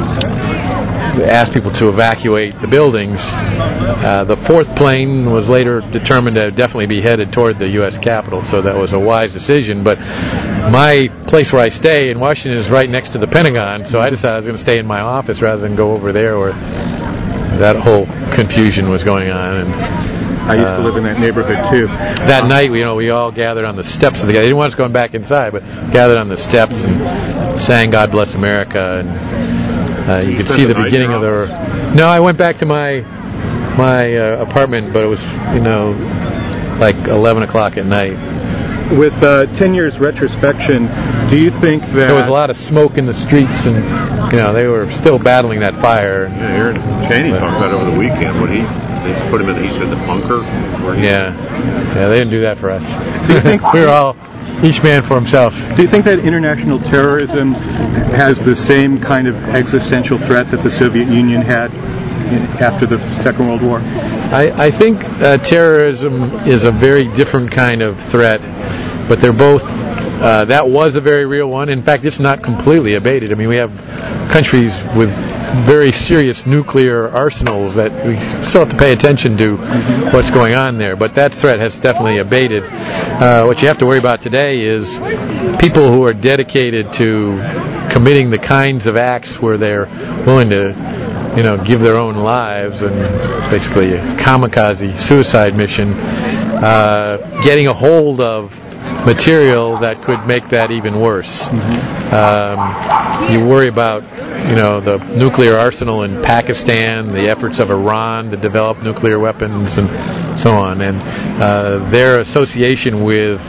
asked people to evacuate the buildings. Uh, the fourth plane was later determined to definitely be headed toward the U S Capitol, so that was a wise decision. But my place where I stay in Washington is right next to the Pentagon, so I decided I was going to stay in my office rather than go over there where that whole confusion was going on. And I used uh, to live in that neighborhood too. That night, you know, we all gathered on the steps of the. They didn't want us going back inside, but gathered on the steps and sang "God Bless America," and uh, you, you could see the, the beginning of the. No, I went back to my my uh, apartment, but it was, you know, like eleven o'clock at night. With uh, ten years retrospection, do you think that... There was a lot of smoke in the streets, and, you know, they were still battling that fire. Yeah, Aaron Cheney but, talked about it over the weekend when he, they just put him in, he said, the bunker. Where he yeah. Yeah, they didn't do that for us. Do you think we were all, each man for himself. Do you think that international terrorism has the same kind of existential threat that the Soviet Union had after the Second World War? I, I think uh, terrorism is a very different kind of threat, but they're both, uh, that was a very real one. In fact, it's not completely abated. I mean, we have countries with very serious nuclear arsenals that we still have to pay attention to what's going on there, but that threat has definitely abated. Uh, what you have to worry about today is people who are dedicated to committing the kinds of acts where they're willing to, you know, give their own lives, and basically a kamikaze suicide mission, uh, getting a hold of material that could make that even worse. Mm-hmm. Um, you worry about, you know, the nuclear arsenal in Pakistan, the efforts of Iran to develop nuclear weapons, and so on, and uh, their association with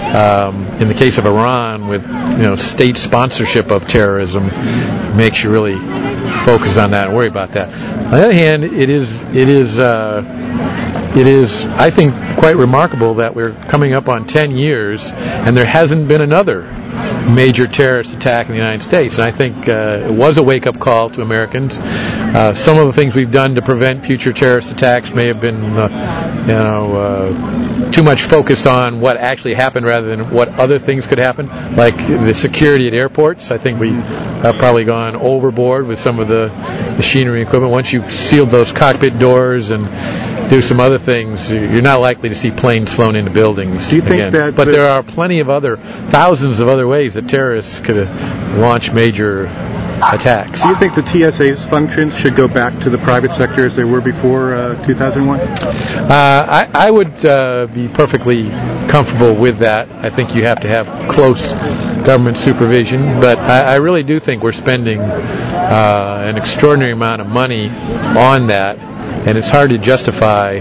um, in the case of Iran, with you know state sponsorship of terrorism, makes you really focus on that and worry about that. On the other hand, it is it is uh, it is I think quite remarkable that we're coming up on ten years and there hasn't been another major terrorist attack in the United States. And I think uh, it was a wake-up call to Americans. Uh, some of the things we've done to prevent future terrorist attacks may have been, uh, you know, uh, too much focused on what actually happened rather than what other things could happen, like the security at airports. I think we have probably gone overboard with some of the machinery and equipment. Once you've sealed those cockpit doors and do some other things, you're not likely to see planes flown into buildings. Do you think again. that? But there are plenty of other, thousands of other ways that terrorists could launch major attacks. Do you think the T S A's functions should go back to the private sector as they were before uh, two thousand one? Uh, I, I would uh, be perfectly comfortable with that. I think you have to have close government supervision, but I, I really do think we're spending uh, an extraordinary amount of money on that, and it's hard to justify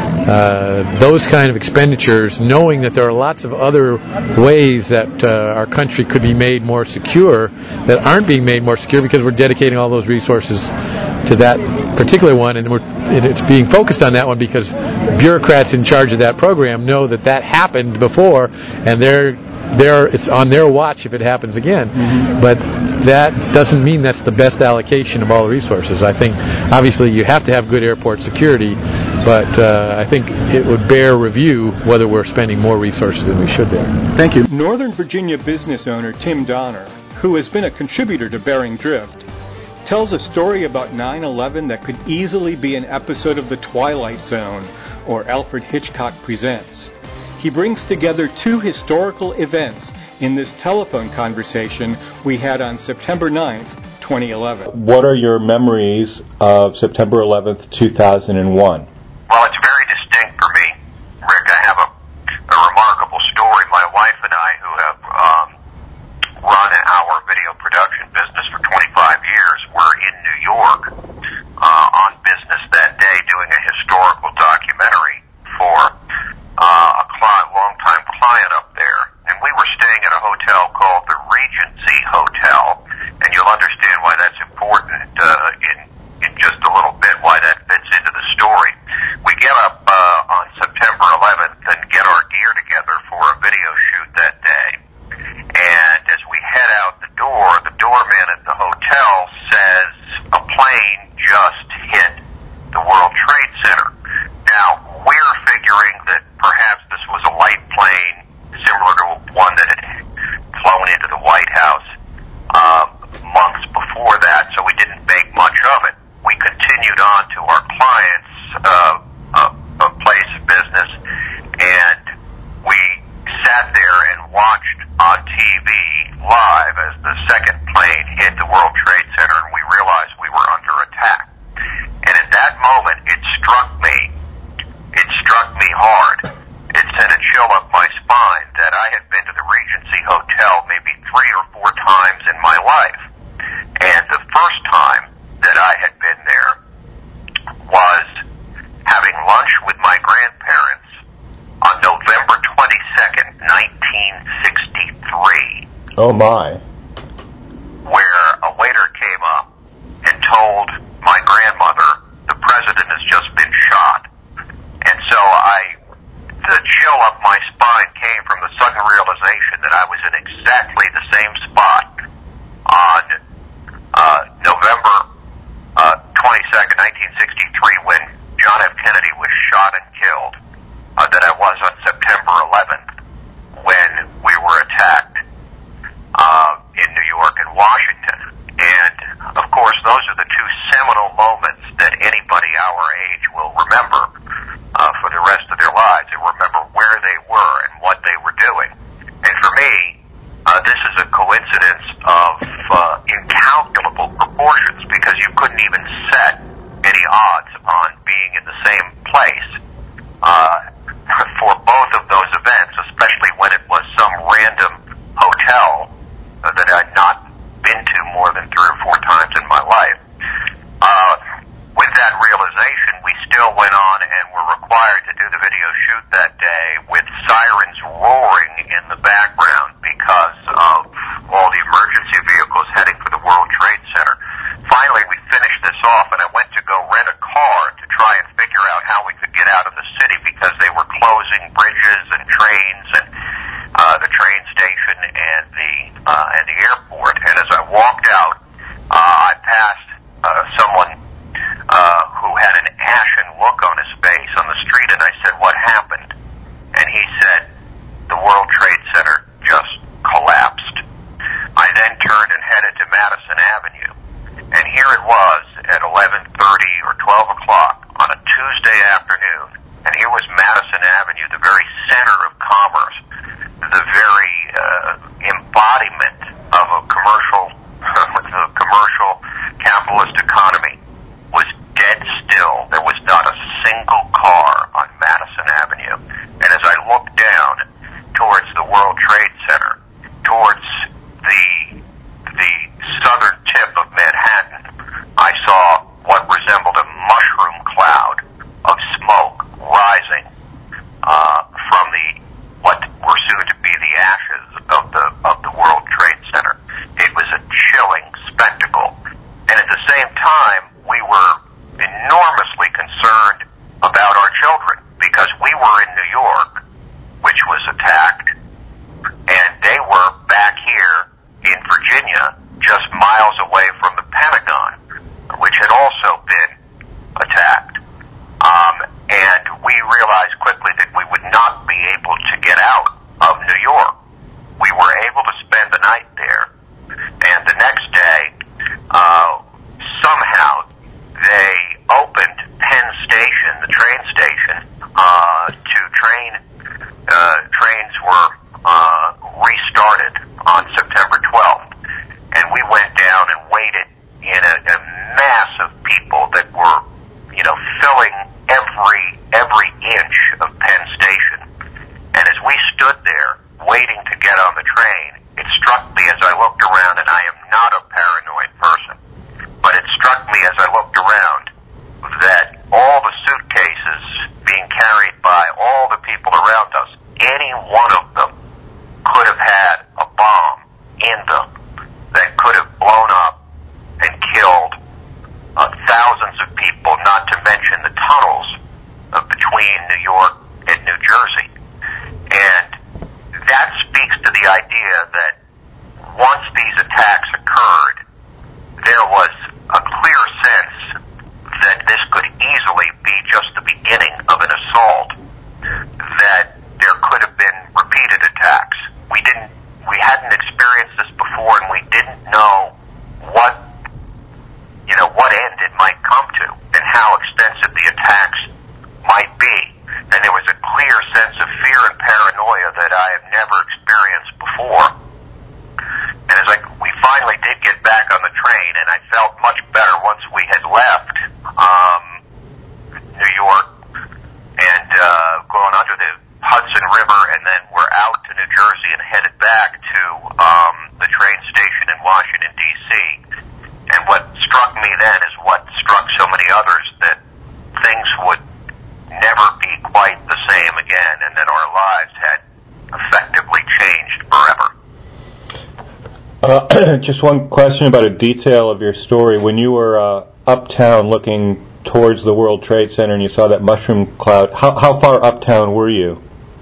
uh, those kind of expenditures, knowing that there are lots of other ways that uh, our country could be made more secure that aren't being made more secure because we're dedicating all those resources to that particular one, and, we're, and it's being focused on that one because bureaucrats in charge of that program know that that happened before, and they're, they're, it's on their watch if it happens again. Mm-hmm. But that doesn't mean that's the best allocation of all the resources. I think, obviously, you have to have good airport security, but uh, I think it would bear review whether we're spending more resources than we should there. Thank you. Northern Virginia business owner Tim Donner, who has been a contributor to Bering Drift, tells a story about nine eleven that could easily be an episode of The Twilight Zone or Alfred Hitchcock Presents. He brings together two historical events in this telephone conversation we had on September ninth, twenty eleven. What are your memories of September eleventh, two thousand one? Well, it's very distinct for me, Rick. I have a, a remarkable story. My wife and I, who have um, run our video production business for twenty-five years, were in New York uh, on business that day doing a historical documentary for uh, a client, long-time client up there. And we were staying at a hotel called the Regency Hotel, and you'll understand why that's important uh, in, in just a little bit, why that fits into the story. We get up uh, on September eleventh and get our gear together for a video shoot that day. And as we head out the door, the doorman at the hotel says a plane just hit the World Trade Center. Now, we're figuring that perhaps this was a light plane similar to one that had flown into the White House uh, months before that, so we didn't make much of it. We continued on to our client's uh, uh, uh, place of business, and we sat there and watched on T V live as the second plane hit the World Trade Center, and we realized we were under attack. And at that moment, it struck me, it struck me hard. It sent a chill up my spine that I had been to the Regency Hotel maybe three or four times in my life. And the first time that I had been there was having lunch with my grandparents on November twenty-second, nineteen sixty-three. Oh my. Where a waiter came up and told my grandmother the president has just been shot. And so I, the chill up my spine came from the sudden realization that I was in exactly the same spot on uh, November uh, twenty-second, nineteen sixty-three, when John F. Kennedy was shot and killed, uh, that I was on September eleventh when we were attacked uh, in New York and Washington. And, of course, those are the two seminal moments that anybody our age will remember uh, for the rest of their lives. They remember where they were and what they were doing. And for me, uh, this is a coincidence of uh, incalculable proportions, because you couldn't even set any odds on being in the same place uh, for both of those events, especially when it was some random hotel uh, that I'd not been to more than three or four times in my life. Uh, with that realization, we still went on and were required to do the video shoot that day with sirens roaring and trains and uh, the train station and the uh, and the airport. And as I walked out, uh, I passed uh, someone uh, who had an ashen look on his face on the street, and I said, "What happened?" And he said, "The World Trade Center just collapsed." I then turned and headed to Madison Avenue, and here it was at eleven thirty or twelve o'clock on a Tuesday afternoon, and here was Madison Avenue, the very center of commerce, the very uh, embodiment of a commercial, a commercial capitalist economy, was dead still. There was not a single car on Madison Avenue. And as I looked down towards the World Trade Center, towards the the southern tip of Manhattan, I saw what resembled a mushroom cloud of smoke rising uh, from the what were soon to be the ashes of the of the World Trade Center. It was a chilling spectacle, and at the same time, we were enormously concerned about our children because we were in New York, which was attacked, and they were back here in Virginia, just miles away from the Pentagon, which had also been attacked. Um, and we realized quickly that we would not be able to get out of New York. We were able to spend the night there, and the next day, uh, somehow they opened Penn Station, the train station, uh, to train, uh, trains were, uh, restarted on September twelfth. And we went down and waited in a, a mass of people that were, you know, filling every, every inch of Penn Station. And as we stood there waiting to get on the train, it struck me as I looked around, and I am not a paranoid person, but it struck me as I looked around that all the suitcases being carried by all the people around us, any one of them could have had a bomb in them that could have blown up and killed uh, thousands of people, not to mention the tunnels uh, between New York and New Jersey. And that speaks to the idea that once these attacks occurred, there was a clear sense that this could easily be just the beginning of an assault, that there could have been repeated attacks. We didn't, we hadn't experienced this before, and we didn't know what, you know, what end it might come to and how extensive the attacks might be. And there was a clear sense of fear and paranoia that I have never experienced before. And as I, we finally did get back on the train, and I felt much better once we had left um, New York and uh, gone under the Hudson River, and then we're out to New Jersey and headed back to um, the train station in Washington, D C And what struck me then is what struck so many others, that things would never be quite the same again, and that our lives had effectively changed forever. Uh, just one question about a detail of your story. When you were uh, uptown looking towards the World Trade Center and you saw that mushroom cloud, how, how far uptown were you?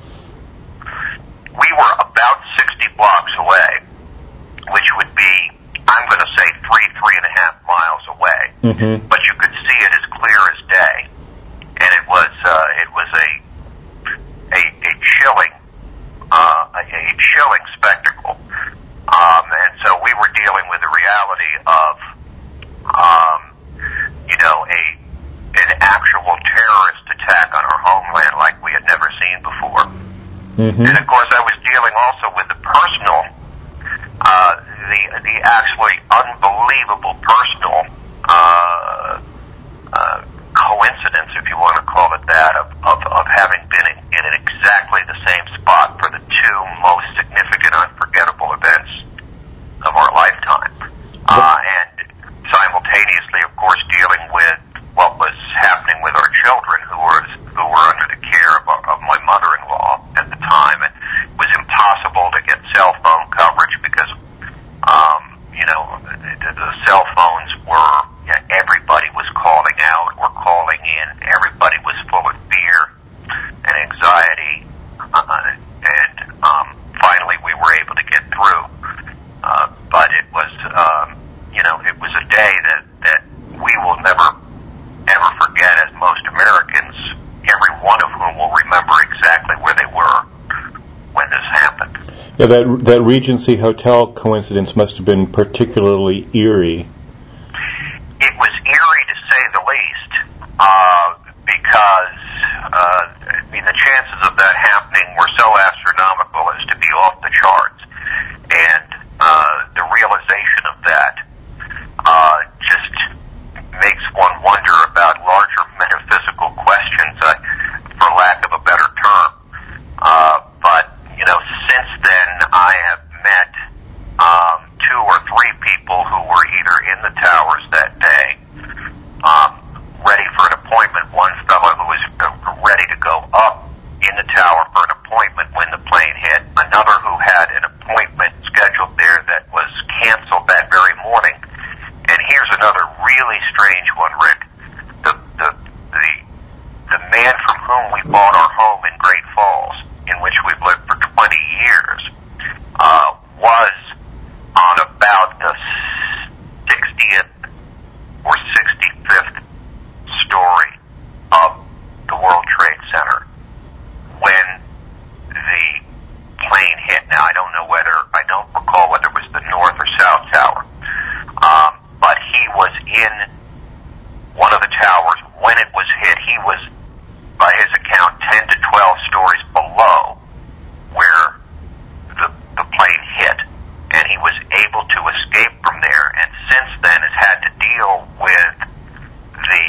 We were about sixty blocks away, which would be, I'm going to say, three, three and a half miles away. Mm-hmm. But you could see it as clear as day, and it was uh, it was a a, a chilling uh, a, a chilling spectacle. Um, and so we were dealing with the reality of, um, you know, a an actual terrorist attack on our homeland like we had never seen before. Mm-hmm. And of course, I was dealing also with the personal, uh, the the actually unbelievable personal uh, uh, coincidence, if you want to call it that, of of, of having been in, in exactly the same spot for the two most significant, unforgettable events of our lifetime, uh, and simultaneously, of course, dealing with what was happening with our children, who were who were under the care of, of my mother-in-law at the time, and it was impossible to get cell phone coverage because, um, you know, the, the cell phones were Yeah, that that Regency Hotel coincidence must have been particularly eerie. It was eerie to say the least, uh, because uh, I mean the chances of that happening were so astronomical as to be off the charts, and uh, the realization of that uh, just makes one wonder about larger metaphysical questions, uh, for lack of a better term. Uh, but you know, since then I have met um, two or three people who were either in the towers that day, um, ready for an appointment. One fellow who was ready to go up in the tower for an appointment when the plane hit. Another who had an appointment scheduled there that was canceled that very morning. And here's another really strange one, Rick. The the the the man from whom we bought our home in Great Falls, in which we've lived for twenty years, uh, was on about the sixtieth or sixty-fifth story of the World Trade Center when the plane hit. Now, I don't know whether, I don't recall whether it was the North or South Tower, um, but he was in one of the towers when it was hit. He was, by his account, ten to twelve stories below where the, the plane hit, and he was able to escape from there, and since then has had to deal with the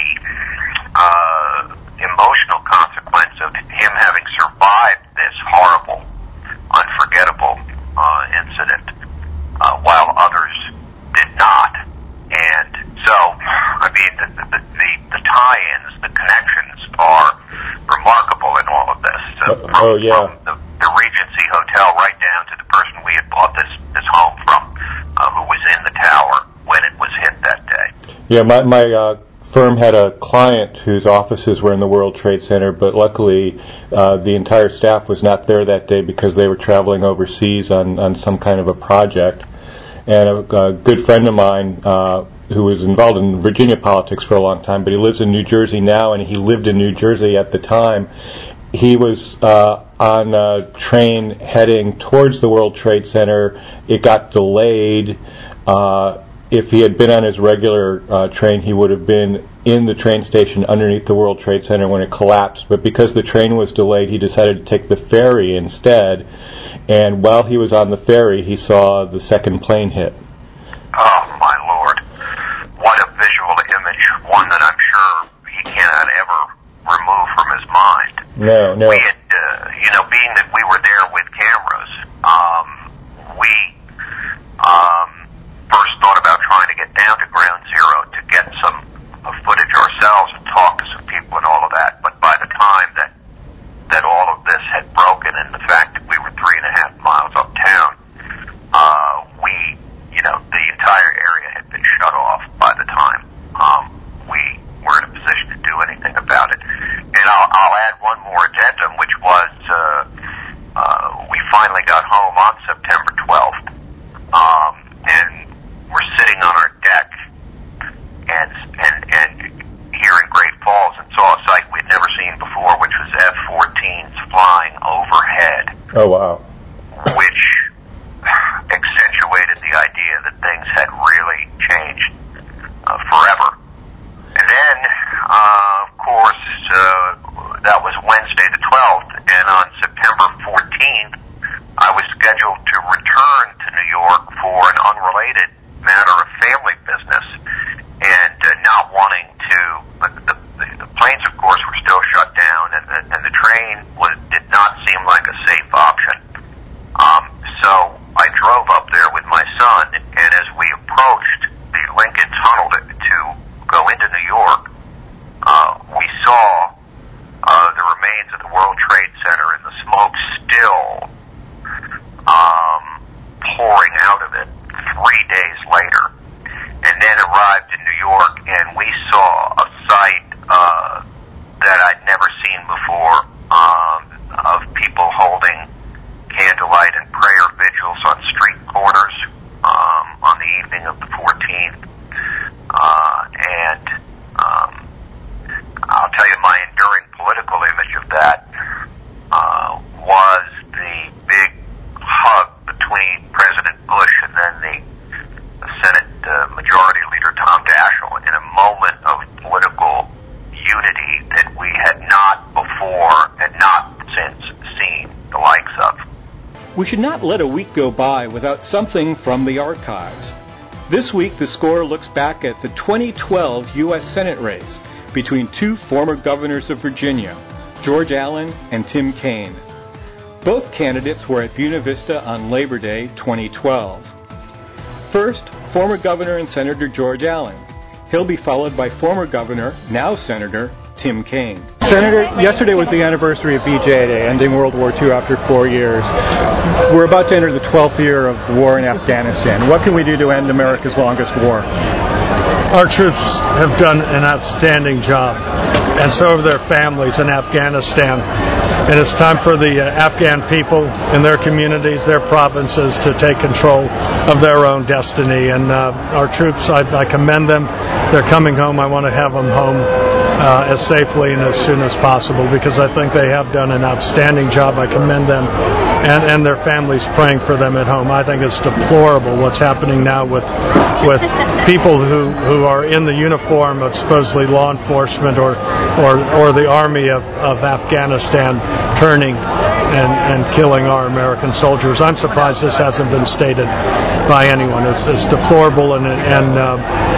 uh, emotional consequence of him having survived this horrible, unforgettable uh, incident, uh, while others did not. And so, I mean, the, the, the, the tie-ins, the connections are remarkable in all of this. Uh, oh, from, oh, yeah. From the, the Regency Hotel right down to the person we had bought this, this home from, uh, who was in the tower when it was hit that day. Yeah, my, my uh, firm had a client whose offices were in the World Trade Center, but luckily uh, the entire staff was not there that day because they were traveling overseas on, on some kind of a project. And a, a good friend of mine uh, who was involved in Virginia politics for a long time, but he lives in New Jersey now, and he lived in New Jersey at the time. He was uh, on a train heading towards the World Trade Center. It got delayed. Uh, if he had been on his regular uh, train, he would have been in the train station underneath the World Trade Center when it collapsed. But because the train was delayed, he decided to take the ferry instead. And while he was on the ferry, he saw the second plane hit. Oh, my Lord. What a visual image. One that I'm sure he cannot ever remove from his mind. No, no. We had, uh, you know, being that we were there with cameras, um, we um, first thought about trying to get down to Ground Zero to get some uh, footage ourselves and talk to some people and all of that. But by the time that that all of this had broken, and the fact that we were three and a half miles uptown, uh, we, you know, the entire area had been shut off by the time um, we were in a position to do anything about it. And I'll, I'll add one more addendum, which was uh, uh, we finally got home on September twelfth, um, and we're sitting on our deck and and and here in Great Falls and saw a sight we'd never seen before, which was F fourteens flying overhead. Oh, wow. Which accentuated the idea that things had really changed uh, forever. And then, uh, of course, uh, that was Wednesday the twelfth, and on September fourteenth, I was scheduled to return to New York for an unrelated matter of family business, and uh, not wanting to, uh, the, the, the planes, of course, were still shut down, and the, and the train was, did not seem like a safe option. We should not let a week go by without something from the archives. This week, the score looks back at the twenty twelve U S Senate race between two former governors of Virginia, George Allen and Tim Kaine. Both candidates were at Buena Vista on Labor Day twenty twelve. First, former Governor and Senator George Allen. He'll be followed by former Governor, now Senator, Tim Kaine. Senator, yesterday was the anniversary of B J Day, ending World War Two after four years. We're about to enter the twelfth year of the war in Afghanistan. What can we do to end America's longest war? Our troops have done an outstanding job, and so have their families in Afghanistan. And it's time for the uh, Afghan people and their communities, their provinces, to take control of their own destiny. And uh, our troops, I, I commend them. They're coming home. I want to have them home uh, as safely and as soon as possible, because I think they have done an outstanding job. I commend them and, and their families praying for them at home. I think it's deplorable what's happening now with with people who, who are in the uniform of supposedly law enforcement or or, or the army of, of Afghanistan turning and, and killing our American soldiers. I'm surprised this hasn't been stated by anyone. It's, it's deplorable, and, and uh,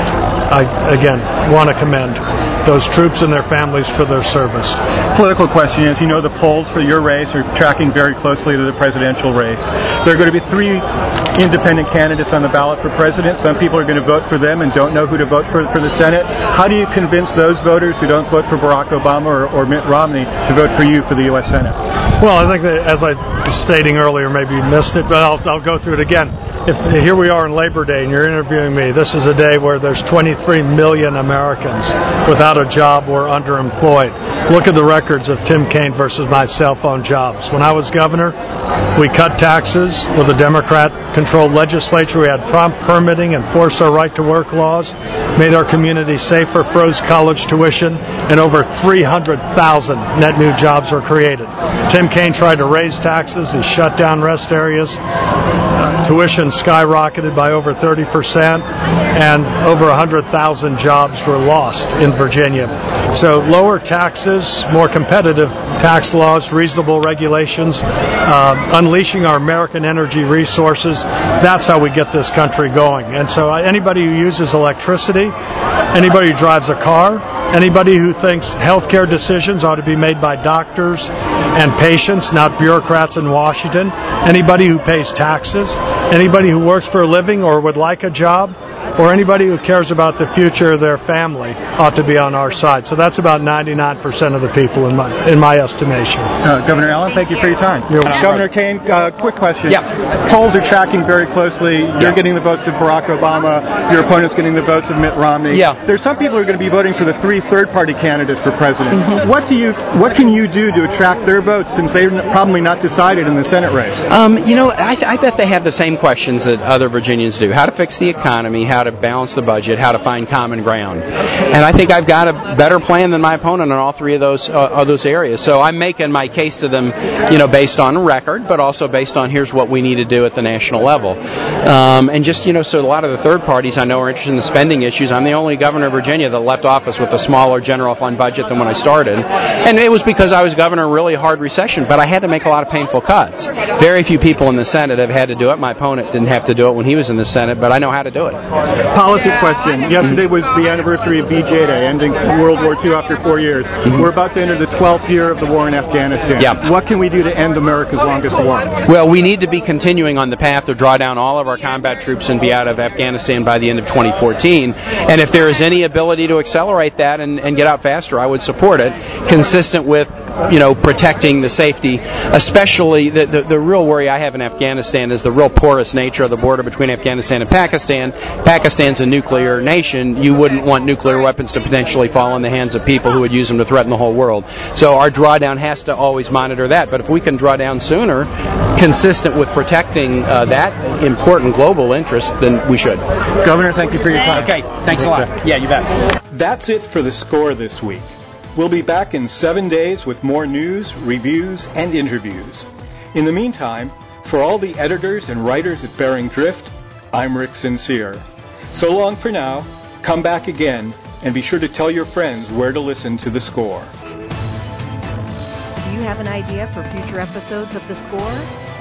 I, again, want to commend those troops and their families for their service. Political question is, you know, the polls for your race are tracking very closely to the presidential race. There are going to be three independent candidates on the ballot for president. Some people are going to vote for them and don't know who to vote for for the Senate. How do you convince those voters who don't vote for Barack Obama or, or Mitt Romney to vote for you for the U S Senate? Well, I think that, as I was stating earlier, maybe you missed it, but I'll, I'll go through it again. If here we are on Labor Day and you're interviewing me, this is a day where there's twenty-three million Americans without a job or underemployed. Look at the records of Tim Kaine versus my cell phone jobs. When I was governor, we cut taxes with a Democrat-controlled legislature. We had prompt permitting, enforced our right-to-work laws, made our community safer, froze college tuition, and over three hundred thousand net new jobs were created. Tim Kaine tried to raise taxes. He shut down rest areas. Uh, tuition skyrocketed by over thirty percent, and over one hundred thousand jobs were lost in Virginia. So lower taxes, more competitive tax laws, reasonable regulations, uh, unleashing our American energy resources, that's how we get this country going. And so uh, anybody who uses electricity, anybody who drives a car, anybody who thinks healthcare decisions ought to be made by doctors and patients, not bureaucrats in Washington, anybody who pays taxes, anybody who works for a living or would like a job, or anybody who cares about the future of their family ought to be on our side. So that's about ninety-nine percent of the people in my in my estimation. Uh, Governor Allen, thank you for your time. You're Governor Kaine, uh, quick question. Yeah. Polls are tracking very closely. You're Yeah. getting the votes of Barack Obama. Your opponent's getting the votes of Mitt Romney. Yeah. There's some people who are going to be voting for the three third-party candidates for president. Mm-hmm. What do you? What can you do to attract their votes, since they're probably not decided in the Senate race? Um, you know, I, I bet they have the same questions that other Virginians do. How to fix the economy, how to balance the budget, how to find common ground. And I think I've got a better plan than my opponent on all three of those uh, of those areas. So I'm making my case to them, you know, based on record, but also based on here's what we need to do at the national level. Um, and just, you know, so a lot of the third parties I know are interested in the spending issues. I'm the only governor of Virginia that left office with a smaller general fund budget than when I started. And it was because I was governor in a really hard recession, but I had to make a lot of painful cuts. Very few people in the Senate have had to do it. My opponent didn't have to do it when he was in the Senate, but I know how to do it. Policy question. Yesterday was the anniversary of B J Day, ending World War Two after four years. Mm-hmm. We're about to enter the twelfth year of the war in Afghanistan. Yeah. What can we do to end America's longest war? Well, we need to be continuing on the path to draw down all of our combat troops and be out of Afghanistan by the end of twenty fourteen. And if there is any ability to accelerate that and, and get out faster, I would support it, consistent with, you know, protecting the safety. Especially the, the, the real worry I have in Afghanistan is the real porous nature of the border between Afghanistan and Pakistan. Pakistan's a nuclear nation. You wouldn't want nuclear weapons to potentially fall in the hands of people who would use them to threaten the whole world. So our drawdown has to always monitor that. But if we can draw down sooner, consistent with protecting uh, that important global interest, then we should. Governor, thank you for your time. Okay, thanks a lot. Yeah, you bet. That's it for the score this week. We'll be back in seven days with more news, reviews, and interviews. In the meantime, for all the editors and writers at Bearing Drift, I'm Rick Sincere. So long for now. Come back again, and be sure to tell your friends where to listen to The Score. Do you have an idea for future episodes of The Score?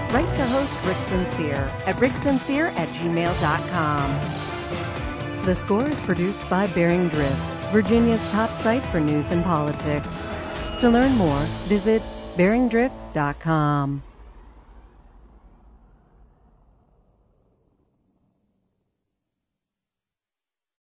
Write to host Rick Sincere at rick sincere at gmail dot com. The Score is produced by Bearing Drift, Virginia's top site for news and politics. To learn more, visit bearing drift dot com.